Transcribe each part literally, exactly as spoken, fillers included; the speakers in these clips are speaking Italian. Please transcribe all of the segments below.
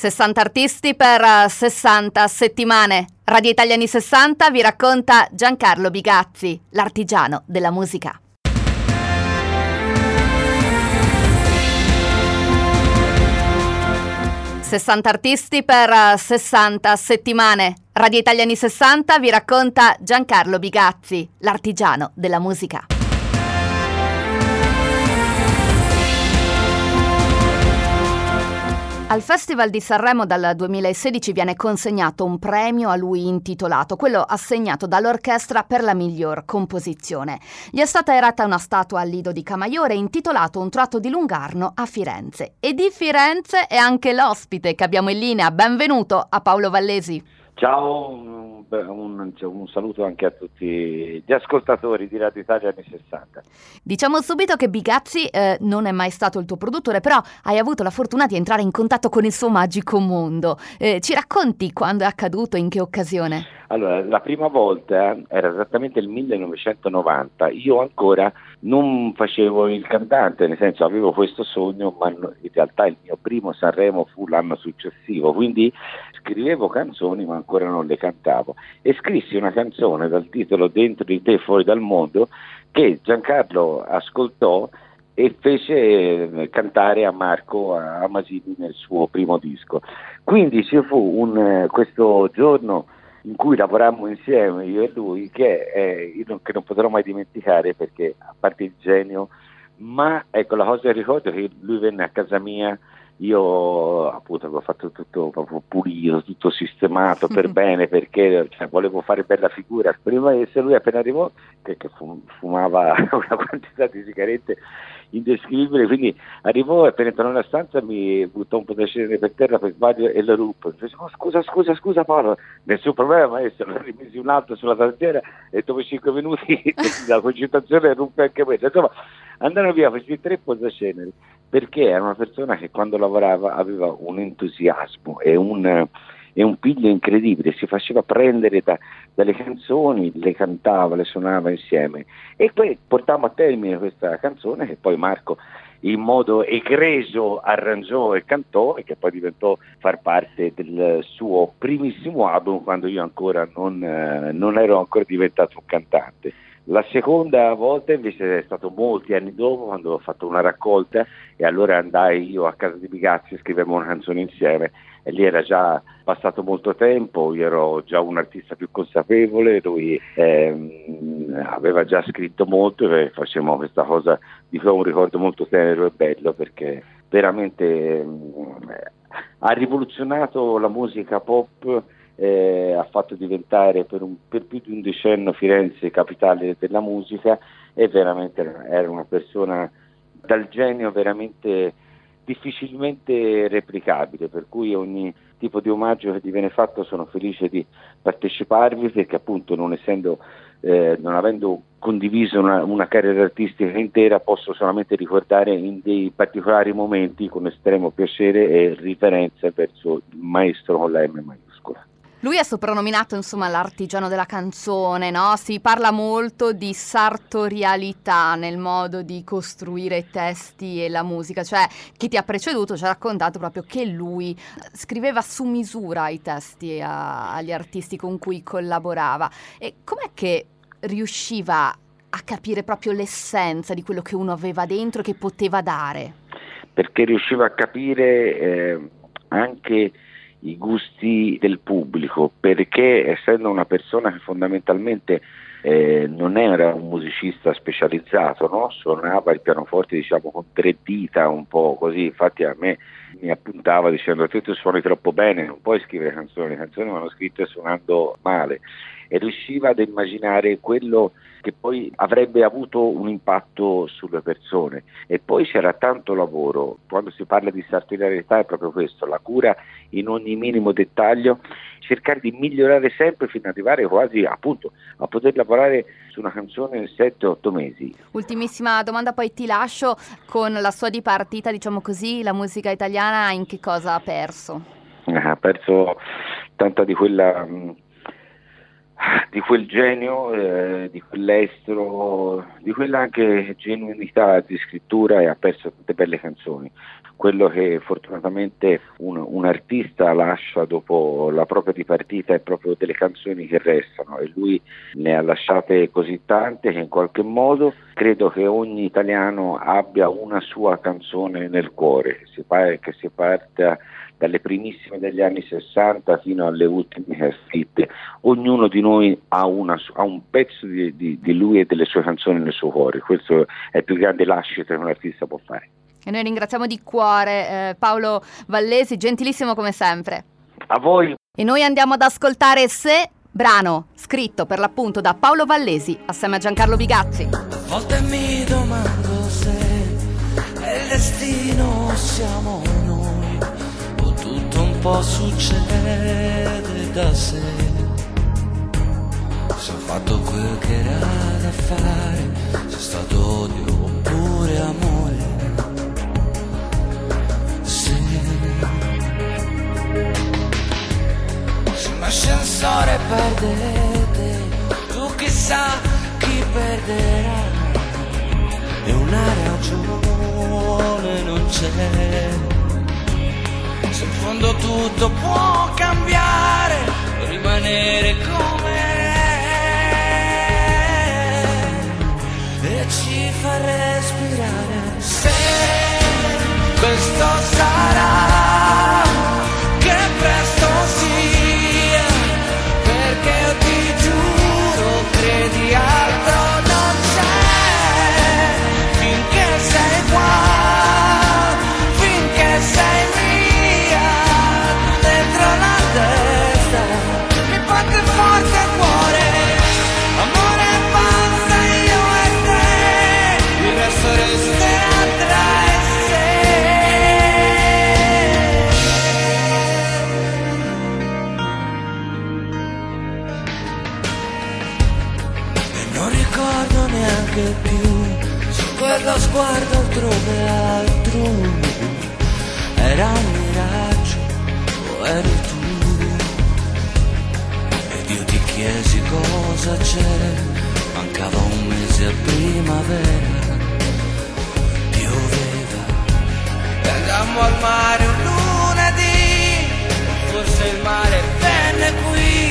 sessanta artisti per uh, sessanta settimane. Radio Italiani sessanta vi racconta Giancarlo Bigazzi, l'artigiano della musica. sessanta artisti per uh, sessanta settimane. Radio Italiani sessanta vi racconta Giancarlo Bigazzi, l'artigiano della musica. Al Festival di Sanremo dal duemilasedici viene consegnato un premio a lui intitolato, quello assegnato dall'orchestra per la miglior composizione. Gli è stata eretta una statua al Lido di Camaiore intitolato Un tratto di Lungarno a Firenze. E di Firenze è anche l'ospite che abbiamo in linea. Benvenuto a Paolo Vallesi. Ciao, un, un, un saluto anche a tutti gli ascoltatori di Radio Italia anni sessanta. Diciamo subito che Bigazzi eh, non è mai stato il tuo produttore, però hai avuto la fortuna di entrare in contatto con il suo magico mondo. Eh, ci racconti quando è accaduto, in che occasione? Allora, la prima volta era esattamente il millenovecentonovanta, io ancora non facevo il cantante, nel senso avevo questo sogno, ma in realtà il mio primo Sanremo fu l'anno successivo, quindi scrivevo canzoni ma ancora non le cantavo e scrissi una canzone dal titolo Dentro di te, fuori dal mondo, che Giancarlo ascoltò e fece cantare a Marco Amasini nel suo primo disco. Quindi ci fu un, questo giorno in cui lavorammo insieme io e lui che, eh, io non, che non potrò mai dimenticare, perché a parte il genio, ma ecco la cosa che ricordo è che lui venne a casa mia, io appunto avevo fatto tutto proprio pulito, tutto sistemato per bene, perché cioè, volevo fare bella figura prima, e se lui appena arrivò che, che fumava una quantità di sigarette indescrivibile, quindi arrivò e appena entrò nella stanza mi buttò un po' di cenere per terra per sbaglio e lo ruppe. Oh, scusa scusa scusa Paolo, nessun problema maestro, ne rimisi un altro sulla tastiera e dopo cinque minuti la concentrazione ruppe anche quella. Insomma, andarono via questi tre posaceneri, perché era una persona che quando lavorava aveva un entusiasmo e un, e un piglio incredibile, si faceva prendere da, dalle canzoni, le cantava, le suonava insieme, e poi portammo a termine questa canzone che poi Marco in modo egregio arrangiò e cantò, e che poi diventò far parte del suo primissimo album, quando io ancora non, eh, non ero ancora diventato un cantante. La seconda volta invece è stato molti anni dopo, quando ho fatto una raccolta, e allora andai io a casa di Bigazzi e scrivemmo una canzone insieme, e lì era già passato molto tempo, io ero già un artista più consapevole, lui ehm, aveva già scritto molto e facevamo questa cosa di cui ho un ricordo molto tenero e bello, perché veramente ehm, ha rivoluzionato la musica pop. Eh, ha fatto diventare per, un, per più di un decennio Firenze capitale della musica, e veramente era una persona dal genio veramente difficilmente replicabile, per cui ogni tipo di omaggio che ti viene fatto sono felice di parteciparvi, perché appunto non essendo eh, non avendo condiviso una, una carriera artistica intera, posso solamente ricordare in dei particolari momenti con estremo piacere e riverenza verso il maestro con la M maiuscola. Lui è soprannominato, insomma, l'artigiano della canzone, no? Si parla molto di sartorialità nel modo di costruire i testi e la musica, cioè chi ti ha preceduto ci ha raccontato proprio che lui scriveva su misura i testi a, agli artisti con cui collaborava. E com'è che riusciva a capire proprio l'essenza di quello che uno aveva dentro e che poteva dare? Perché riusciva a capire eh, anche i gusti del pubblico, perché essendo una persona che fondamentalmente eh, non era un musicista specializzato, no? Suonava il pianoforte diciamo con tre dita, un po' così, infatti a me mi appuntava dicendo tu suoni troppo bene, non puoi scrivere canzoni, le canzoni vanno scritte suonando male, e riusciva ad immaginare quello che poi avrebbe avuto un impatto sulle persone. E poi c'era tanto lavoro, quando si parla di sartorialità è proprio questo, la cura in ogni minimo dettaglio, cercare di migliorare sempre fino ad arrivare quasi appunto a poter lavorare su una canzone in sette otto mesi. Ultimissima domanda, poi ti lascio. Con la sua dipartita, diciamo così, la musica italiana in che cosa ha perso? Ha perso tanta di quella... Mh, di quel genio, eh, di quell'estro, di quella anche genuinità di scrittura, e ha perso tante belle canzoni. Quello che fortunatamente un, un artista lascia dopo la propria dipartita è proprio delle canzoni che restano, e lui ne ha lasciate così tante che in qualche modo credo che ogni italiano abbia una sua canzone nel cuore, che si, pa- che si parta dalle primissime degli anni sessanta fino alle ultime che ha scritte. Ognuno di noi ha, una, ha un pezzo di, di, di lui e delle sue canzoni nel suo cuore. Questo è il più grande lascito che un artista può fare. E noi ringraziamo di cuore eh, Paolo Vallesi, gentilissimo come sempre. A voi. E noi andiamo ad ascoltare Se, brano scritto per l'appunto da Paolo Vallesi assieme a Giancarlo Bigazzi. A volte mi domando se è il destino o siamo noi, o tutto un po' succede da sé. Se ho fatto quel che era da fare, se è stato odio oppure amore. L'ascensore perdete, tu chissà chi perderà, e una ragione non c'è. Se in fondo tutto può cambiare, rimanere come è, e ci fa respirare. Se questo sarà che presto sia, perché io ti giuro, credi altro non c'è, finché sei qua, finché sei mia, dentro la testa, mi batte forte il cuore, amore basta io e te, il resto resterà tra e sé. Ricordo neanche più se quello sguardo altrove altrove era un miraggio o eri tu, ed io ti chiesi cosa c'era, mancava un mese a primavera, pioveva e andammo al mare un lunedì, forse il mare venne qui.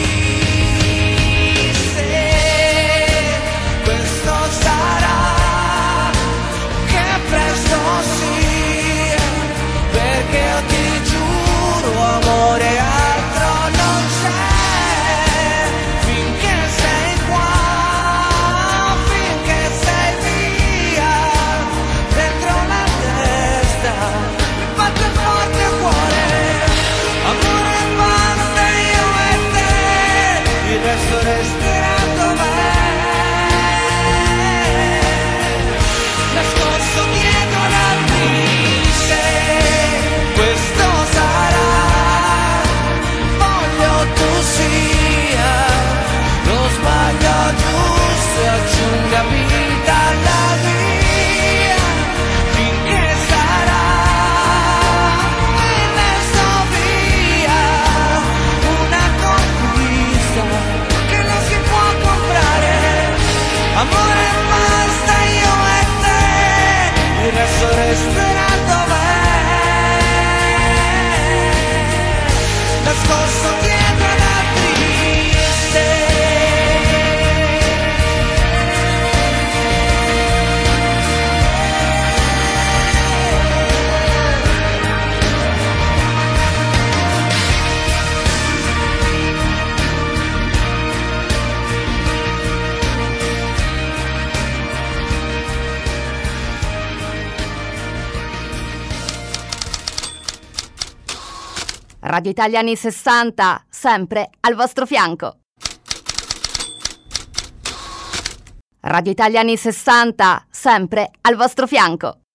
Sarà che presto sia, perché io ti giuro, amore altro non c'è, finché sei qua, finché sei via, dentro la testa, mi batte forte il cuore, amore basta io e te, il resto resterà dov'è. Aggiunga vita alla mia, finché sarà il resto via, una conquista che non si può comprare, amore basta io e te, il resto resterà dov'è, nascosto dietro la triste. Radio Italia anni sessanta, sempre al vostro fianco. Radio Italia anni sessanta, sempre al vostro fianco.